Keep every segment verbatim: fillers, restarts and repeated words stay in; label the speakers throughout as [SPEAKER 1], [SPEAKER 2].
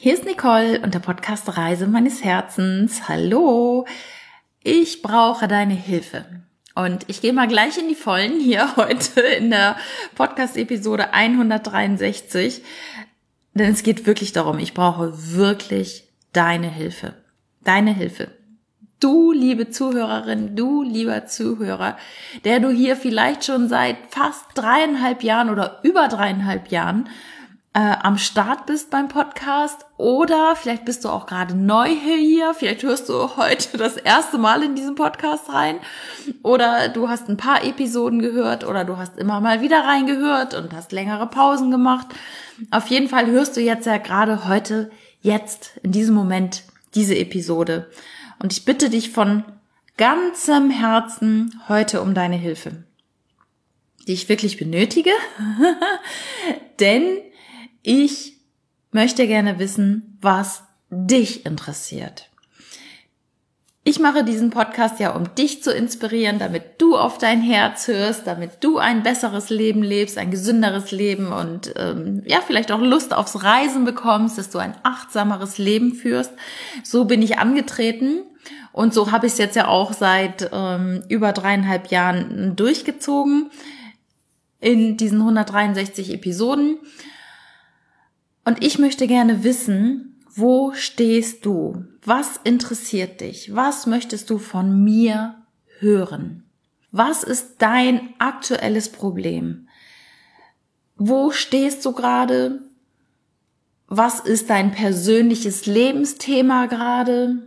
[SPEAKER 1] Hier ist Nicole und der Podcast Reise meines Herzens. Hallo, ich brauche deine Hilfe. Und ich gehe mal gleich in die Vollen hier heute in der Podcast-Episode hundertdreiundsechzig. Denn es geht wirklich darum, ich brauche wirklich deine Hilfe. Deine Hilfe. Du, liebe Zuhörerin, du, lieber Zuhörer, der du hier vielleicht schon seit fast dreieinhalb Jahren oder über dreieinhalb Jahren Äh, am Start bist beim Podcast oder vielleicht bist du auch gerade neu hier, vielleicht hörst du heute das erste Mal in diesen Podcast rein oder du hast ein paar Episoden gehört oder du hast immer mal wieder reingehört und hast längere Pausen gemacht. Auf jeden Fall hörst du jetzt ja gerade heute, jetzt, in diesem Moment diese Episode und ich bitte dich von ganzem Herzen heute um deine Hilfe, die ich wirklich benötige, denn ich möchte gerne wissen, was dich interessiert. Ich mache diesen Podcast ja, um dich zu inspirieren, damit du auf dein Herz hörst, damit du ein besseres Leben lebst, ein gesünderes Leben und ähm, ja vielleicht auch Lust aufs Reisen bekommst, dass du ein achtsameres Leben führst. So bin ich angetreten und so habe ich es jetzt ja auch seit ähm, über dreieinhalb Jahren durchgezogen in diesen hundertdreiundsechzig Episoden. Und ich möchte gerne wissen, wo stehst du? Was interessiert dich? Was möchtest du von mir hören? Was ist dein aktuelles Problem? Wo stehst du gerade? Was ist dein persönliches Lebensthema gerade?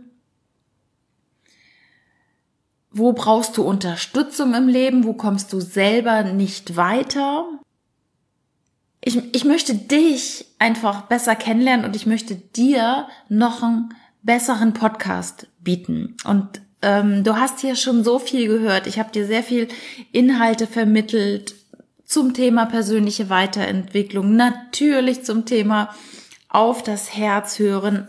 [SPEAKER 1] Wo brauchst du Unterstützung im Leben? Wo kommst du selber nicht weiter? Ich, ich möchte dich einfach besser kennenlernen und ich möchte dir noch einen besseren Podcast bieten. Und ähm, du hast hier schon so viel gehört. Ich habe dir sehr viel Inhalte vermittelt zum Thema persönliche Weiterentwicklung, natürlich zum Thema auf das Herz hören,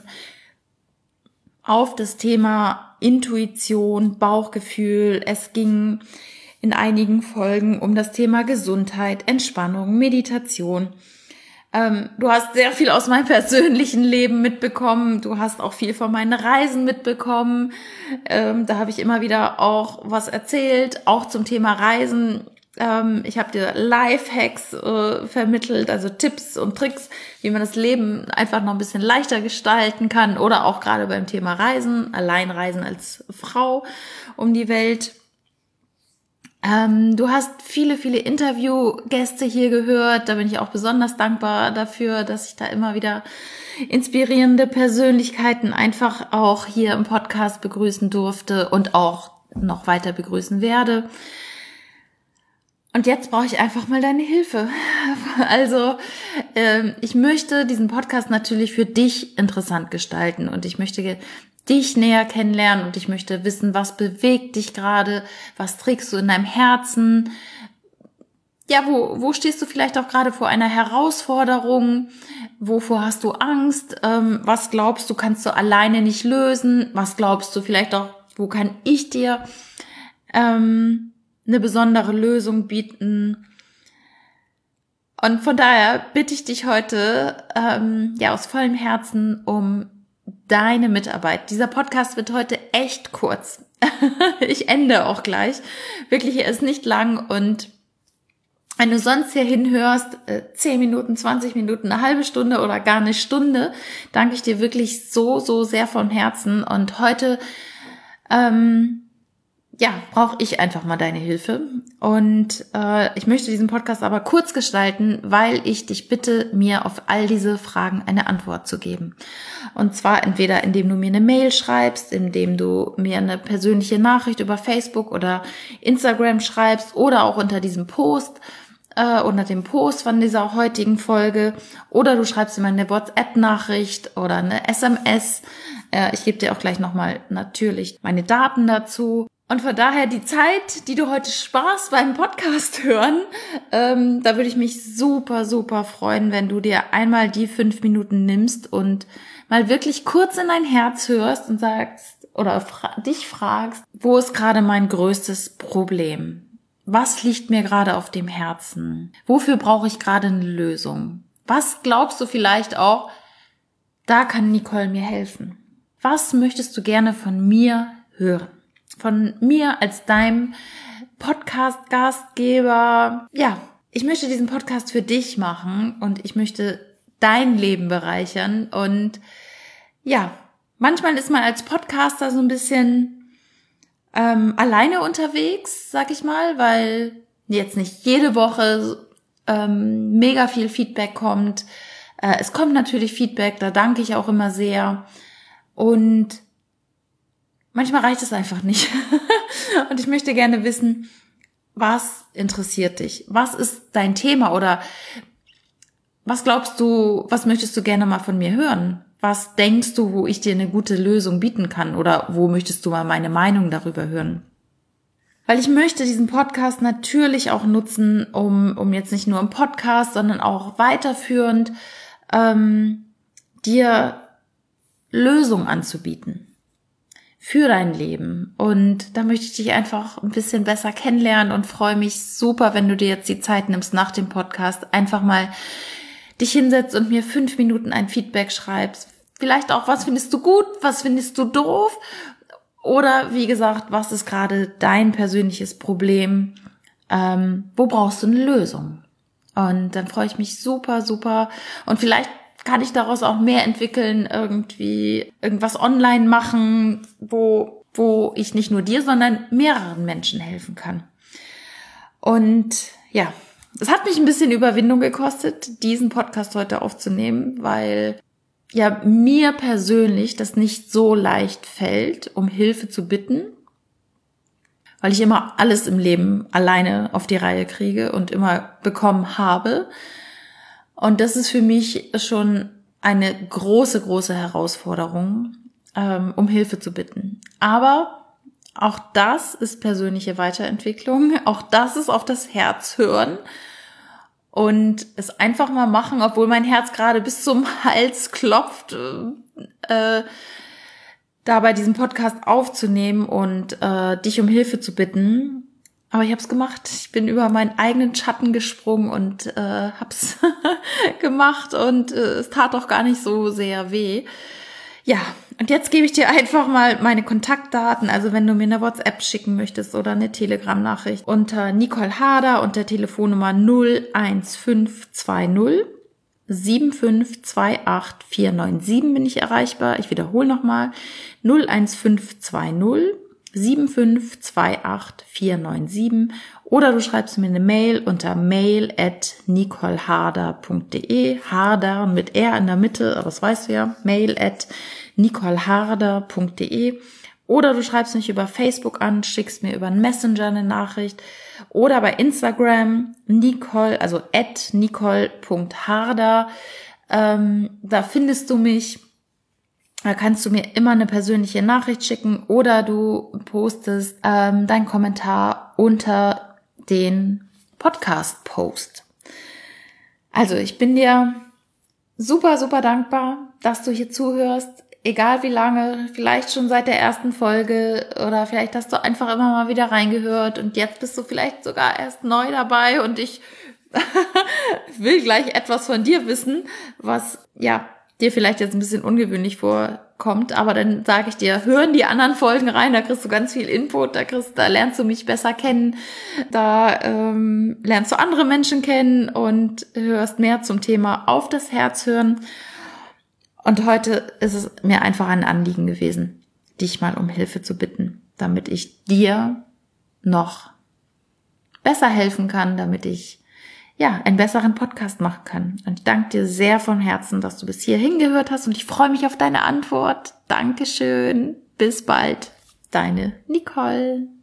[SPEAKER 1] auf das Thema Intuition, Bauchgefühl. Es ging in einigen Folgen um das Thema Gesundheit, Entspannung, Meditation. Ähm, du hast sehr viel aus meinem persönlichen Leben mitbekommen. Du hast auch viel von meinen Reisen mitbekommen. Ähm, da habe ich immer wieder auch was erzählt, auch zum Thema Reisen. Ähm, ich habe dir Lifehacks äh, vermittelt, also Tipps und Tricks, wie man das Leben einfach noch ein bisschen leichter gestalten kann oder auch gerade beim Thema Reisen, Alleinreisen als Frau um die Welt. Ähm, du hast viele, viele Interviewgäste hier gehört. Da bin ich auch besonders dankbar dafür, dass ich da immer wieder inspirierende Persönlichkeiten einfach auch hier im Podcast begrüßen durfte und auch noch weiter begrüßen werde. Und jetzt brauche ich einfach mal deine Hilfe. Also ähm, ich möchte diesen Podcast natürlich für dich interessant gestalten und ich möchte dich näher kennenlernen und ich möchte wissen, was bewegt dich gerade, was trägst du in deinem Herzen, ja, wo wo stehst du vielleicht auch gerade vor einer Herausforderung, wovor hast du Angst, ähm, was glaubst du, kannst du alleine nicht lösen, was glaubst du vielleicht auch, wo kann ich dir ähm, eine besondere Lösung bieten. Und von daher bitte ich dich heute ähm, ja aus vollem Herzen um deine Mitarbeit. Dieser Podcast wird heute echt kurz. Ich ende auch gleich. Wirklich, er ist nicht lang und wenn du sonst hier hinhörst, zehn Minuten, zwanzig Minuten, eine halbe Stunde oder gar eine Stunde, danke ich dir wirklich so, so sehr von Herzen. Und heute ähm, ja, brauche ich einfach mal deine Hilfe und äh, ich möchte diesen Podcast aber kurz gestalten, weil ich dich bitte, mir auf all diese Fragen eine Antwort zu geben. Und zwar entweder indem du mir eine Mail schreibst, indem du mir eine persönliche Nachricht über Facebook oder Instagram schreibst oder auch unter diesem Post, äh, unter dem Post von dieser heutigen Folge oder du schreibst mir eine WhatsApp-Nachricht oder eine S M S. Äh, ich gebe dir auch gleich nochmal natürlich meine Daten dazu. Und von daher die Zeit, die du heute sparst beim Podcast hören, ähm, da würde ich mich super, super freuen, wenn du dir einmal die fünf Minuten nimmst und mal wirklich kurz in dein Herz hörst und sagst oder fra- dich fragst, wo ist gerade mein größtes Problem? Was liegt mir gerade auf dem Herzen? Wofür brauche ich gerade eine Lösung? Was glaubst du vielleicht auch, da kann Nicole mir helfen. Was möchtest du gerne von mir hören? Von mir als deinem Podcast-Gastgeber. Ja, ich möchte diesen Podcast für dich machen und ich möchte dein Leben bereichern. Und ja, manchmal ist man als Podcaster so ein bisschen ähm, alleine unterwegs, sag ich mal, weil jetzt nicht jede Woche ähm, mega viel Feedback kommt. Äh, es kommt natürlich Feedback, da danke ich auch immer sehr. Und manchmal reicht es einfach nicht. Und ich möchte gerne wissen, was interessiert dich? Was ist dein Thema? Oder was glaubst du, was möchtest du gerne mal von mir hören? Was denkst du, wo ich dir eine gute Lösung bieten kann? Oder wo möchtest du mal meine Meinung darüber hören? Weil ich möchte diesen Podcast natürlich auch nutzen, um, um jetzt nicht nur im Podcast, sondern auch weiterführend ähm, dir Lösungen anzubieten für dein Leben. Und da möchte ich dich einfach ein bisschen besser kennenlernen und freue mich super, wenn du dir jetzt die Zeit nimmst nach dem Podcast, einfach mal dich hinsetzt und mir fünf Minuten ein Feedback schreibst. Vielleicht auch, was findest du gut, was findest du doof? Oder wie gesagt, was ist gerade dein persönliches Problem? Ähm, wo brauchst du eine Lösung? Und dann freue ich mich super, super. Und vielleicht kann ich daraus auch mehr entwickeln, irgendwie irgendwas online machen, wo, wo ich nicht nur dir, sondern mehreren Menschen helfen kann. Und ja, es hat mich ein bisschen Überwindung gekostet, diesen Podcast heute aufzunehmen, weil ja mir persönlich das nicht so leicht fällt, um Hilfe zu bitten, weil ich immer alles im Leben alleine auf die Reihe kriege und immer bekommen habe. Und das ist für mich schon eine große, große Herausforderung, ähm, um Hilfe zu bitten. Aber auch das ist persönliche Weiterentwicklung. Auch das ist auf das Herz hören und es einfach mal machen, obwohl mein Herz gerade bis zum Hals klopft, äh, da bei diesem Podcast aufzunehmen und äh, dich um Hilfe zu bitten. Aber ich habe es gemacht. Ich bin über meinen eigenen Schatten gesprungen und äh, hab's gemacht und äh, es tat auch gar nicht so sehr weh. Ja, und jetzt gebe ich dir einfach mal meine Kontaktdaten. Also wenn du mir eine WhatsApp schicken möchtest oder eine Telegram-Nachricht unter Nicole Harder und der Telefonnummer null eins fünf zwei null sieben fünf zwei acht vier neun sieben bin ich erreichbar. Ich wiederhole nochmal null eins fünf zwei null sieben fünf zwei acht vier neun sieben oder du schreibst mir eine Mail unter mail at nicoleharder punkt de, Harder mit R in der Mitte, aber das weißt du ja, mail at nicoleharder punkt de oder du schreibst mich über Facebook an, schickst mir über einen Messenger eine Nachricht oder bei Instagram Nicole, also at nicole punkt harder, ähm, da findest du mich. Da kannst du mir immer eine persönliche Nachricht schicken oder du postest ähm, deinen Kommentar unter den Podcast-Post. Also ich bin dir super, super dankbar, dass du hier zuhörst, egal wie lange, vielleicht schon seit der ersten Folge oder vielleicht hast du einfach immer mal wieder reingehört und jetzt bist du vielleicht sogar erst neu dabei und ich will gleich etwas von dir wissen, was ja dir vielleicht jetzt ein bisschen ungewöhnlich vorkommt, aber dann sage ich dir, hören die anderen Folgen rein, da kriegst du ganz viel Input, da kriegst, da lernst du mich besser kennen, da ähm, lernst du andere Menschen kennen und hörst mehr zum Thema auf das Herz hören. Und heute ist es mir einfach ein Anliegen gewesen, dich mal um Hilfe zu bitten, damit ich dir noch besser helfen kann, damit ich ja, einen besseren Podcast machen kann. Und ich danke dir sehr von Herzen, dass du bis hierhin gehört hast und ich freue mich auf deine Antwort. Dankeschön. Bis bald. Deine Nicole.